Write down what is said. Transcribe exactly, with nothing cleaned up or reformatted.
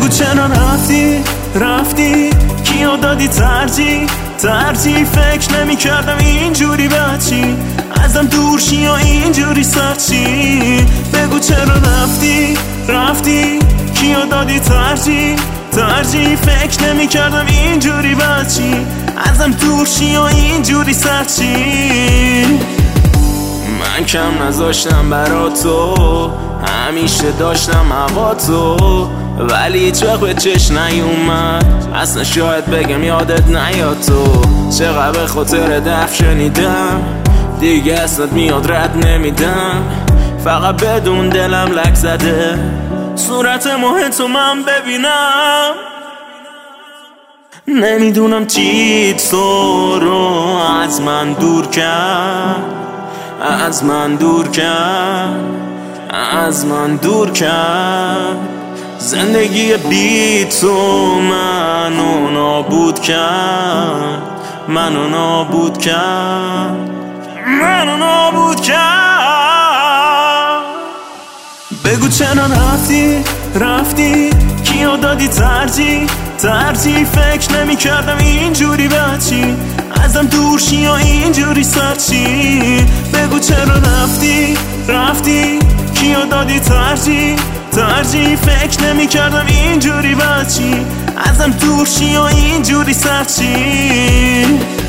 بگو چرا رفتی رفتی، کیو دادی ترجیح ترجیح فکر نمی کردم اینجوری بچی ازم دور شی و اینجوری سرچی. بگو چرا رفتی رفتی، کیو دادی ترجیح ترجیح فکر نمی کردم اینجوری بچی ازم دور شی و اینجوری سرچی. من کم نذاشتم برا تو، همیشه داشتم هوا تو، ولی هیچ وقت به چش نیومد، اصلا شاید بگم یادت نیاد تو. چقدر به خاطر دف شنیدم، دیگه اصلت میاد رد نمیدم، فقط بدون دلم لک زده صورت ماه تو من ببینم. نمیدونم چی تو رو از من دور کرد، از من دور کرد، از من دور کرد. زندگی بی تو منو نابود کرد، منو نابود کرد، منو نابود کرد. بگو چرا رفتی رفتی، کیو دادی ترجیح ترجیح فکر نمی کردم اینجوری بچی ازم دور شی و اینجوری سرچی. بگو چرا رفتی رفتی، کیو دادی ترجیح ترجیح فکر نمی کردم اینجوری بچی ازم دور شی و اینجوری سرچی.